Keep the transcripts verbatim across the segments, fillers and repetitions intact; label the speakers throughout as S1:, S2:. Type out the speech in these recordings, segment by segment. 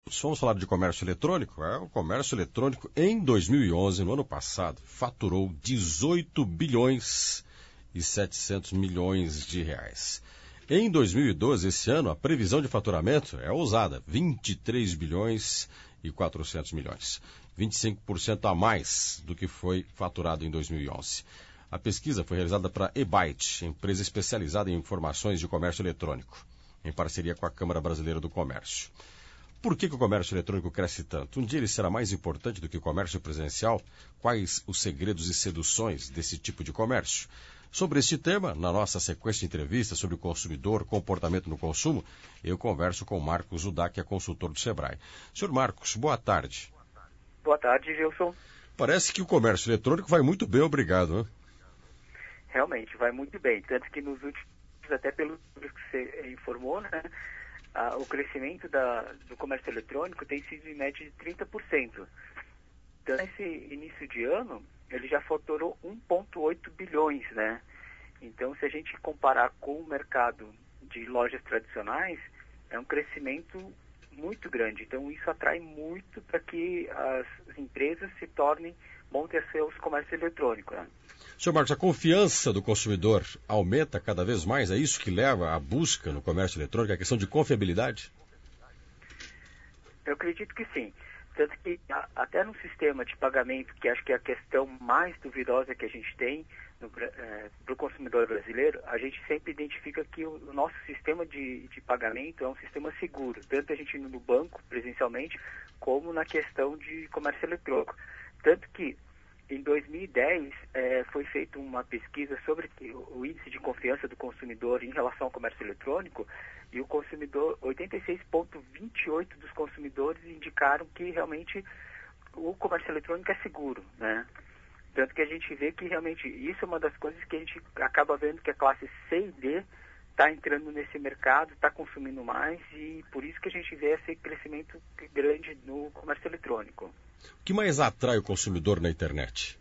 S1: vamos falar de comércio eletrônico, é, o comércio eletrônico em dois mil e onze, no ano passado, faturou dezoito bilhões e setecentos milhões de reais. Em dois mil e doze, esse ano, a previsão de faturamento é ousada, vinte e três bilhões e quatrocentos milhões, vinte e cinco por cento a mais do que foi faturado em dois mil e onze. A pesquisa foi realizada para eByte, empresa especializada em informações de comércio eletrônico, em parceria com a Câmara Brasileira do Comércio. Por que, que o comércio eletrônico cresce tanto? Um dia ele será mais importante do que o comércio presencial? Quais os segredos e seduções desse tipo de comércio? Sobre este tema, na nossa sequência de entrevistas sobre o consumidor, comportamento no consumo, eu converso com Marcos Udá, que é consultor do Sebrae. Senhor Marcos, boa tarde.
S2: Boa tarde, Gilson.
S1: Parece que o comércio eletrônico vai muito bem, obrigado, né?
S2: Realmente, vai muito bem. Tanto que nos últimos, até pelo que você informou, né? Ah, o crescimento da, do comércio eletrônico tem sido em média de trinta por cento. Então, nesse início de ano, ele já faturou um vírgula oito bilhões, né? Então, se a gente comparar com o mercado de lojas tradicionais, é um crescimento muito grande. Então, isso atrai muito para que as empresas se tornem, montem a seus comércio eletrônico, né?
S1: Senhor Marcos, a confiança do consumidor aumenta cada vez mais? É isso que leva à busca no comércio eletrônico, a questão de confiabilidade?
S2: Eu acredito que sim. Tanto que a, até no sistema de pagamento, que acho que é a questão mais duvidosa que a gente tem para o consumidor brasileiro, a gente sempre identifica que o, o nosso sistema de, de pagamento é um sistema seguro, tanto a gente indo no banco presencialmente, como na questão de comércio eletrônico. Tanto que em dois mil e dez, eh, foi feita uma pesquisa sobre o índice de confiança do consumidor em relação ao comércio eletrônico, e o consumidor, oitenta e seis vírgula vinte e oito dos consumidores indicaram que realmente o comércio eletrônico é seguro, né? Tanto que a gente vê que realmente isso é uma das coisas que a gente acaba vendo que a classe C e D está entrando nesse mercado, está consumindo mais, e por isso que a gente vê esse crescimento grande no comércio eletrônico.
S1: O que mais atrai o consumidor na internet?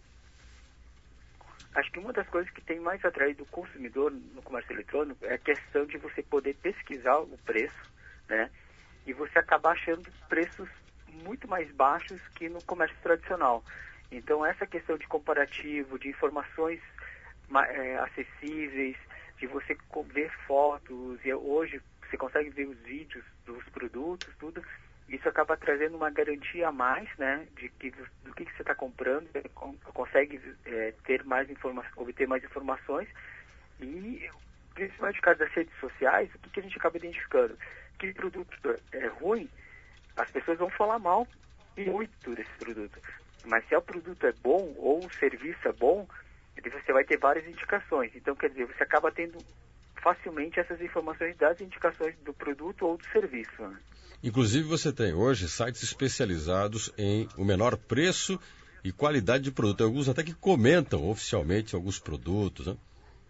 S2: Acho que uma das coisas que tem mais atraído o consumidor no comércio eletrônico é a questão de você poder pesquisar o preço, né? E você acabar achando preços muito mais baixos que no comércio tradicional. Então, essa questão de comparativo, de informações é, acessíveis, de você ver fotos, e hoje você consegue ver os vídeos dos produtos, tudo. Isso acaba trazendo uma garantia a mais, né, de que, do que, que você está comprando, consegue é, ter mais informa- obter mais informações, e principalmente no caso das redes sociais, o que, que a gente acaba identificando? Que produto é ruim, as pessoas vão falar mal muito desse produto, mas se o produto é bom ou o serviço é bom, você vai ter várias indicações. Então, quer dizer, você acaba tendo facilmente essas informações das indicações do produto ou do serviço, né?
S1: Inclusive, você tem hoje sites especializados em o menor preço e qualidade de produto. Alguns até que comentam oficialmente alguns produtos, né?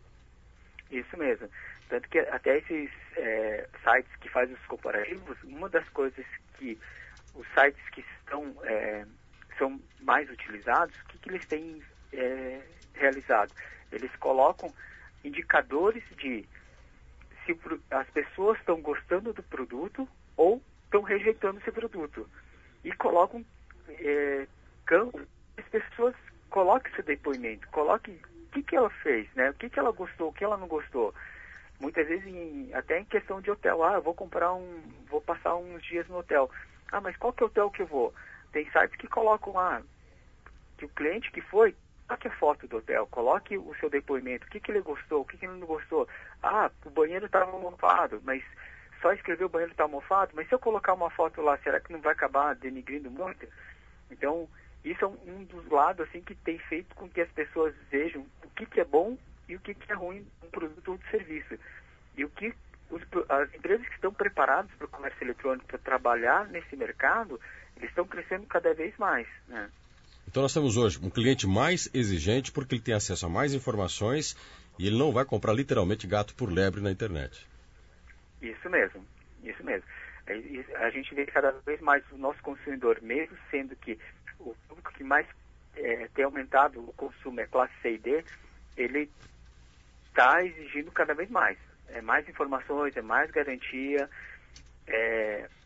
S2: Isso mesmo. Tanto que até esses é, sites que fazem os comparativos, uma das coisas que os sites que estão, é, são mais utilizados, o que, que eles têm é, realizado? Eles colocam indicadores de se as pessoas estão gostando do produto ou estão rejeitando esse produto. E colocam é, campo, as pessoas coloquem seu depoimento, coloquem o que, que ela fez, né? O que, que ela gostou, o que ela não gostou. Muitas vezes, em, até em questão de hotel, ah, eu vou comprar um, vou passar uns dias no hotel. Ah, mas qual que é o hotel que eu vou? Tem sites que colocam lá, que o cliente que foi, coloque a foto do hotel, coloque o seu depoimento, o que, que ele gostou, o que, que ele não gostou. Ah, o banheiro estava almofado, mas só escrever o banheiro está almofado, mas se eu colocar uma foto lá, será que não vai acabar denigrindo muito? Então, isso é um, um dos lados assim, que tem feito com que as pessoas vejam o que, que é bom e o que, que é ruim no produto ou do serviço. E o que os, as empresas que estão preparadas para o comércio eletrônico, para trabalhar nesse mercado, eles estão crescendo cada vez mais, né?
S1: Então nós temos hoje um cliente mais exigente porque ele tem acesso a mais informações e ele não vai comprar literalmente gato por lebre na internet.
S2: Isso mesmo, isso mesmo. A gente vê cada vez mais o nosso consumidor, mesmo sendo que o público que mais é, tem aumentado o consumo é classe C e D, ele está exigindo cada vez mais. É mais informações, é mais garantia, é,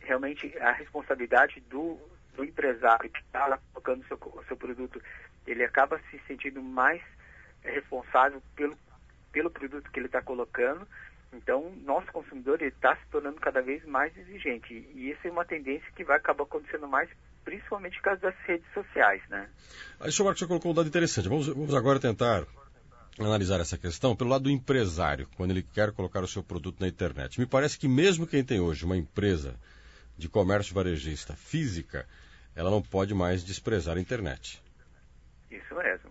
S2: realmente a responsabilidade do, do empresário que está lá colocando o seu, o seu produto, ele acaba se sentindo mais responsável pelo, pelo produto que ele está colocando. Então, nosso consumidor está se tornando cada vez mais exigente. E isso é uma tendência que vai acabar acontecendo mais, principalmente por causa das redes sociais, né?
S1: Aí, senhor Marcos, você colocou um dado interessante. Vamos, vamos agora tentar analisar essa questão pelo lado do empresário, quando ele quer colocar o seu produto na internet. Me parece que mesmo quem tem hoje uma empresa de comércio varejista física, ela não pode mais desprezar a internet.
S2: Isso mesmo.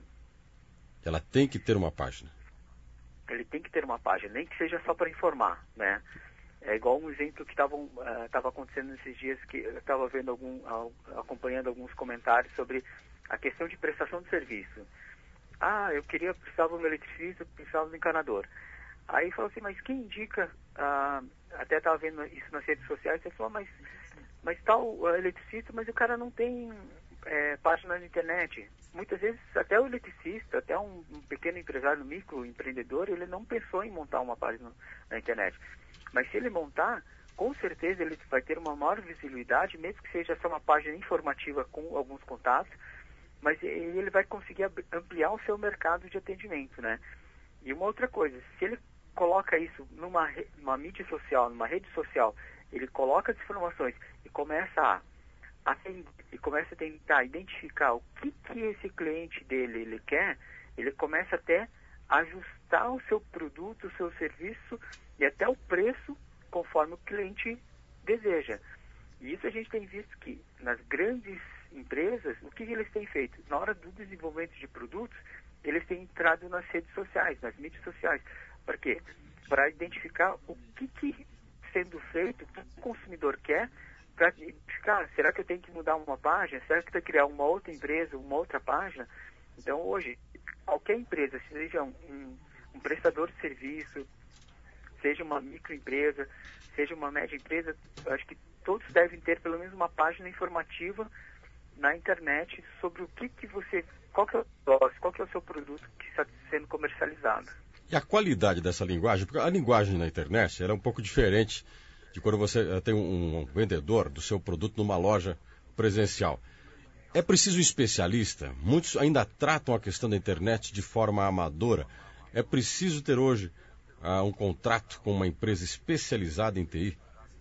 S1: Ela tem que ter uma página.
S2: Ele tem que ter uma página, nem que seja só para informar, né? É igual um exemplo que estava uh, acontecendo nesses dias, que eu estava vendo algum, uh, acompanhando alguns comentários sobre a questão de prestação de serviço. Ah, eu queria, precisava de um eletricista, precisava de um encanador. Aí falou assim, mas quem indica, uh, até estava vendo isso nas redes sociais, você falou, mas, mas tal uh, eletricista, mas o cara não tem é, página na internet. Muitas vezes até o eletricista, até um, um pequeno empresário, microempreendedor, ele não pensou em montar uma página na internet. Mas se ele montar, com certeza ele vai ter uma maior visibilidade, mesmo que seja só uma página informativa com alguns contatos, mas ele vai conseguir ampliar o seu mercado de atendimento, né? E uma outra coisa, se ele coloca isso numa, numa mídia social, numa rede social, ele coloca as informações e começa a Atender, e começa a tentar identificar o que, que esse cliente dele ele quer, ele começa até a ajustar o seu produto, o seu serviço e até o preço conforme o cliente deseja. E isso a gente tem visto que nas grandes empresas, o que eles têm feito? Na hora do desenvolvimento de produtos, eles têm entrado nas redes sociais, nas mídias sociais. Para quê? Para identificar o que, que sendo feito, o que o consumidor quer, para identificar, será que eu tenho que mudar uma página? Será que eu tenho que criar uma outra empresa, uma outra página? Então, hoje, qualquer empresa, seja um, um, um prestador de serviço, seja uma microempresa, seja uma média empresa, acho que todos devem ter pelo menos uma página informativa na internet sobre o que, que você, qual que é o negócio, qual que é o seu produto que está sendo comercializado.
S1: E a qualidade dessa linguagem, porque a linguagem na internet ela é um pouco diferente de quando você tem um, um vendedor do seu produto numa loja presencial. É preciso um especialista? Muitos ainda tratam a questão da internet de forma amadora. É preciso ter hoje uh, um contrato com uma empresa especializada em T I?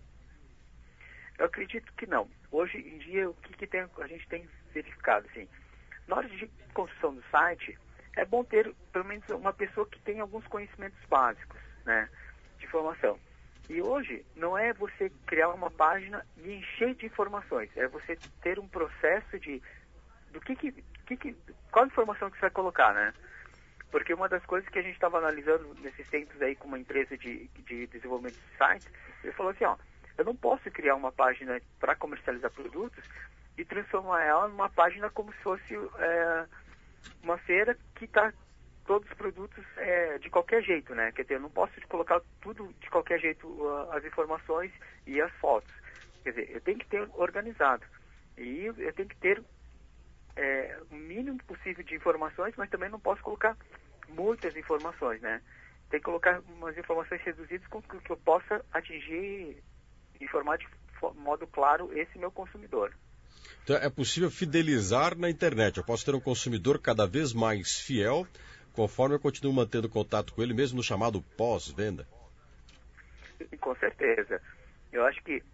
S2: Eu acredito que não. Hoje em dia, o que, que tem, a gente tem verificado? Assim, na hora de construção do site, é bom ter pelo menos uma pessoa que tenha alguns conhecimentos básicos, né, de informação. E hoje não é você criar uma página e encher de informações, é você ter um processo de do que que, que, que qual informação que você vai colocar, né? Porque uma das coisas que a gente estava analisando nesses tempos aí com uma empresa de, de desenvolvimento de sites, ele falou assim, ó, eu não posso criar uma página para comercializar produtos e transformar ela numa página como se fosse é, uma feira que está todos os produtos é, de qualquer jeito, né? Quer dizer, eu não posso colocar tudo de qualquer jeito, uh, as informações e as fotos. Quer dizer, eu tenho que ter organizado. E eu tenho que ter é, o mínimo possível de informações, mas também não posso colocar muitas informações, né? Tem que colocar umas informações reduzidas com que eu possa atingir, informar de modo claro esse meu consumidor.
S1: Então, é possível fidelizar na internet. Eu posso ter um consumidor cada vez mais fiel, conforme eu continuo mantendo contato com ele, mesmo no chamado pós-venda?
S2: Com certeza. Eu acho que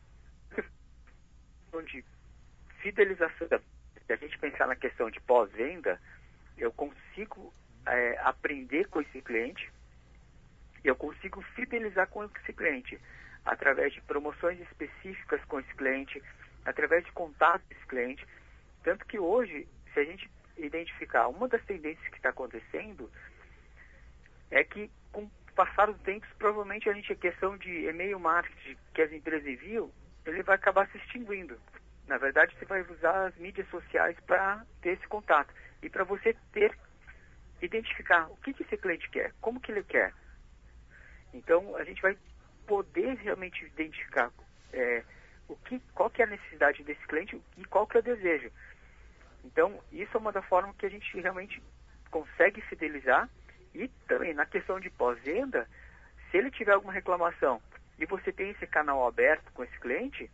S2: de fidelização, se a gente pensar na questão de pós-venda, eu consigo é, aprender com esse cliente, eu consigo fidelizar com esse cliente, através de promoções específicas com esse cliente, através de contato desse cliente. Tanto que hoje, se a gente identificar uma das tendências que está acontecendo, é que com o passar dos tempos, provavelmente a gente, a questão de e-mail marketing que as empresas enviam, ele vai acabar se extinguindo. Na verdade, você vai usar as mídias sociais para ter esse contato. E para você ter, identificar o que, que esse cliente quer, como que ele quer. Então, a gente vai poder realmente identificar é, o que, qual que é a necessidade desse cliente e qual que é o desejo. Então, isso é uma das formas que a gente realmente consegue fidelizar. E também, na questão de pós-venda, se ele tiver alguma reclamação e você tem esse canal aberto com esse cliente,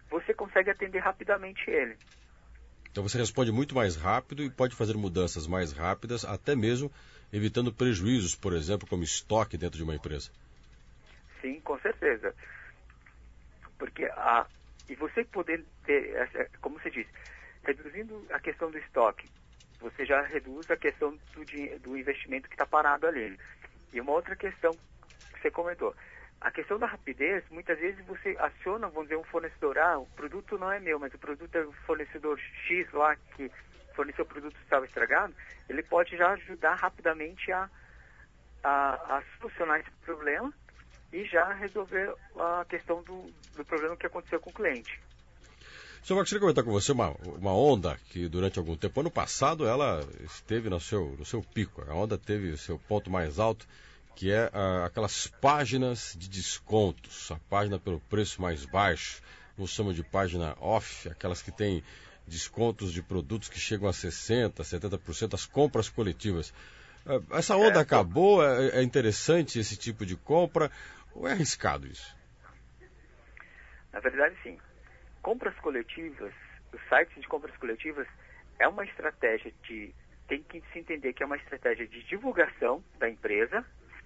S2: você consegue atender rapidamente ele.
S1: Então você responde muito mais rápido e pode fazer mudanças mais rápidas, até mesmo evitando prejuízos, por exemplo, como estoque dentro de uma empresa.
S2: Sim, com certeza. Porque a, e você poder ter, como você disse, reduzindo a questão do estoque, você já reduz a questão do, do investimento que está parado ali. E uma outra questão que você comentou, a questão da rapidez, muitas vezes você aciona, vamos dizer, um fornecedor, ah, o produto não é meu, mas o produto é o fornecedor X lá, que forneceu o produto que estava estragado, ele pode já ajudar rapidamente a, a, a solucionar esse problema e já resolver a questão do, do problema que aconteceu com o cliente.
S1: Senhor Marcos, queria comentar com você uma, uma onda que durante algum tempo, ano passado, ela esteve no seu, no seu pico. A onda teve o seu ponto mais alto, que é ah, aquelas páginas de descontos, a página pelo preço mais baixo, nós chamamos de página off, aquelas que têm descontos de produtos que chegam a sessenta por cento, setenta por cento, as compras coletivas. Ah, essa onda é, acabou? É, é interessante esse tipo de compra ou é arriscado isso?
S2: Na verdade, sim. Compras coletivas, os sites de compras coletivas, é uma estratégia de... Tem que se entender que é uma estratégia de divulgação da empresa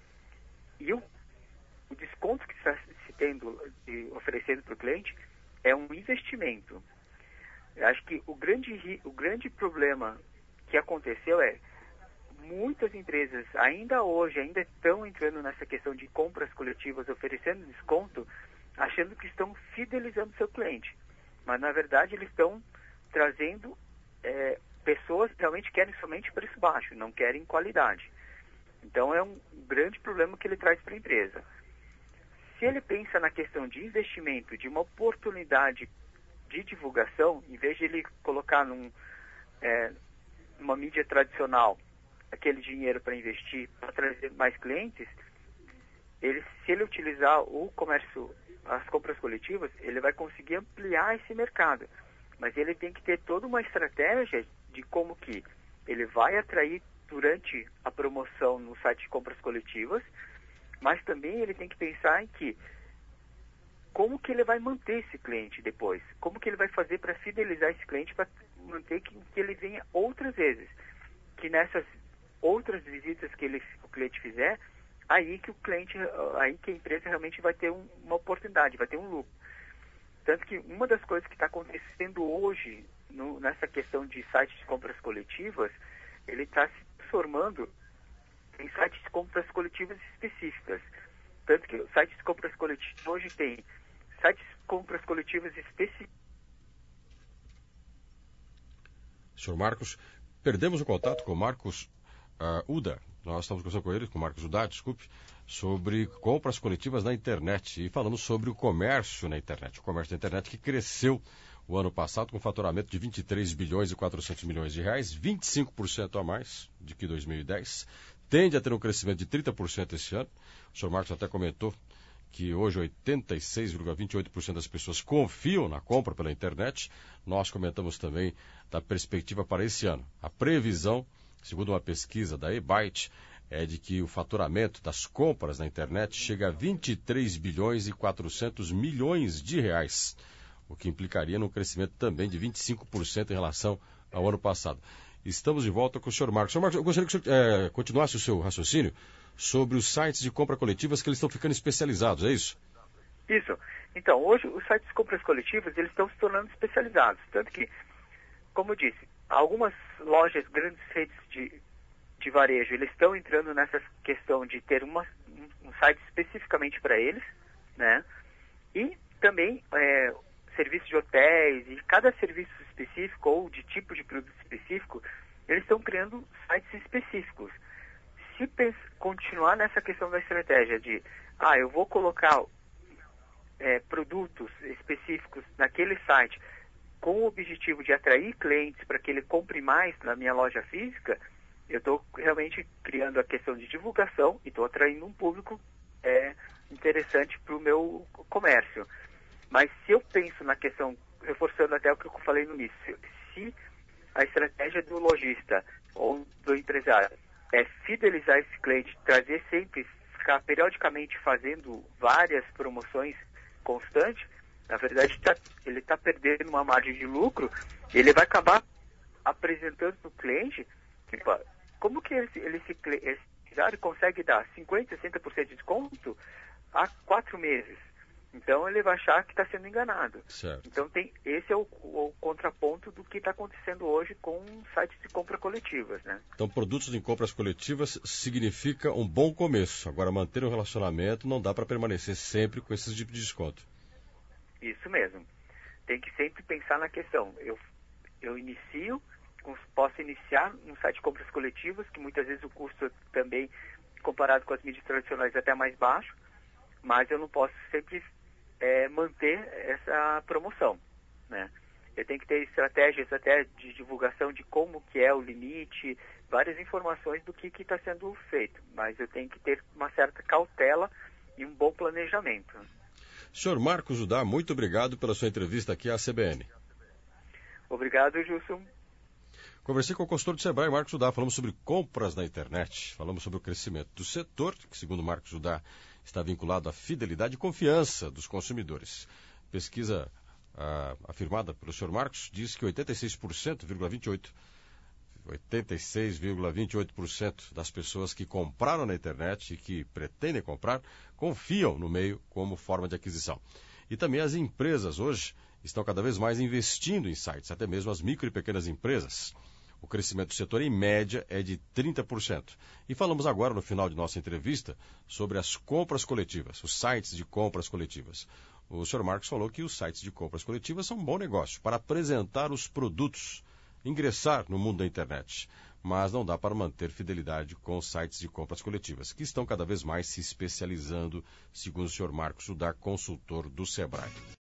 S2: e o, o desconto que está se tendo, de, oferecendo para o cliente, é um investimento. Eu acho que o grande, o grande problema que aconteceu é muitas empresas ainda hoje ainda estão entrando nessa questão de compras coletivas, oferecendo desconto, achando que estão fidelizando seu cliente. Mas, na verdade, eles estão trazendo é, pessoas que realmente querem somente preço baixo, não querem qualidade. Então, é um grande problema que ele traz para a empresa. Se ele pensa na questão de investimento, de uma oportunidade de divulgação, em vez de ele colocar num, é, numa mídia tradicional aquele dinheiro para investir, para trazer mais clientes, ele, se ele utilizar o comércio, as compras coletivas, ele vai conseguir ampliar esse mercado. Mas ele tem que ter toda uma estratégia de como que ele vai atrair durante a promoção no site de compras coletivas, mas também ele tem que pensar em que como que ele vai manter esse cliente depois, como que ele vai fazer para fidelizar esse cliente, para manter que, que ele venha outras vezes, que nessas outras visitas que ele, o cliente fizer, aí que o cliente, aí que a empresa realmente vai ter um, uma oportunidade, vai ter um lucro. Tanto que uma das coisas que está acontecendo hoje no, nessa questão de sites de compras coletivas, ele está se transformando em sites de compras coletivas específicas. Tanto que os sites de compras coletivas hoje tem sites de compras coletivas específicas.
S1: Senhor Marcos, perdemos o contato com o Marcos uh, Uda. Nós estamos conversando com ele, com o Marcos Uda, desculpe, sobre compras coletivas na internet e falamos sobre o comércio na internet. O comércio na internet que cresceu o ano passado com faturamento de vinte e três bilhões e quatrocentos milhões de reais, vinte e cinco por cento a mais do que dois mil e dez. Tende a ter um crescimento de trinta por cento esse ano. O senhor Marcos até comentou que hoje oitenta e seis vírgula vinte e oito por cento das pessoas confiam na compra pela internet. Nós comentamos também da perspectiva para esse ano. A previsão, segundo uma pesquisa da eByte, é de que o faturamento das compras na internet chega a vinte e três bilhões e quatrocentos milhões de reais, o que implicaria num crescimento também de vinte e cinco por cento em relação ao ano passado. Estamos de volta com o senhor Marcos. Senhor Marcos, eu gostaria que o senhor é, continuasse o seu raciocínio sobre os sites de compra coletivas que eles estão ficando especializados, é isso?
S2: Isso. Então, hoje os sites de compras coletivas, eles estão se tornando especializados. Tanto que, como eu disse, algumas lojas, grandes redes de, de varejo, eles estão entrando nessa questão de ter uma, um, um site especificamente para eles, né? E também é, serviços de hotéis e cada serviço específico ou de tipo de produto específico, eles estão criando sites específicos. Se pens- continuar nessa questão da estratégia de, ah, eu vou colocar é, produtos específicos naquele site com o objetivo de atrair clientes para que ele compre mais na minha loja física, eu estou realmente criando a questão de divulgação e estou atraindo um público é, interessante para o meu comércio. Mas se eu penso na questão, reforçando até o que eu falei no início, se a estratégia do lojista ou do empresário é fidelizar esse cliente, trazer sempre, ficar periodicamente fazendo várias promoções constantes, Na verdade, tá, ele está perdendo uma margem de lucro, ele vai acabar apresentando para o cliente, tipo, como que esse, ele, esse, esse empresário consegue dar cinquenta, sessenta por cento de desconto há quatro meses. Então ele vai achar que está sendo enganado.
S1: Certo.
S2: Então tem, esse é o, o contraponto do que está acontecendo hoje com sites de compra coletivas, né?
S1: Então produtos em compras coletivas significa um bom começo. Agora manter um relacionamento não dá para permanecer sempre com esse tipo de desconto.
S2: Isso mesmo. Tem que sempre pensar na questão. Eu, eu inicio, posso iniciar um site de compras coletivas, que muitas vezes o custo também, comparado com as mídias tradicionais, é até mais baixo, mas eu não posso sempre é, manter essa promoção, né? Eu tenho que ter estratégias até de divulgação de como que é o limite, várias informações do que está sendo feito, mas eu tenho que ter uma certa cautela e um bom planejamento.
S1: Senhor Marcos Judá, muito obrigado pela sua entrevista aqui à C B N.
S2: Obrigado, Gilson.
S1: Conversei com o consultor do Sebrae, Marcos Judá, falamos sobre compras na internet, falamos sobre o crescimento do setor, que segundo Marcos Judá está vinculado à fidelidade e confiança dos consumidores. Pesquisa ah, afirmada pelo senhor Marcos diz que oitenta e seis vírgula vinte e oito por cento, oitenta e seis vírgula vinte e oito por cento das pessoas que compraram na internet e que pretendem comprar confiam no meio como forma de aquisição. E também as empresas hoje estão cada vez mais investindo em sites, até mesmo as micro e pequenas empresas. O crescimento do setor, em média, é de trinta por cento. E falamos agora, no final de nossa entrevista, sobre as compras coletivas, os sites de compras coletivas. O senhor Marcos falou que os sites de compras coletivas são um bom negócio para apresentar os produtos, ingressar no mundo da internet. Mas não dá para manter fidelidade com os sites de compras coletivas, que estão cada vez mais se especializando, segundo o senhor Marcos Judá, consultor do Sebrae.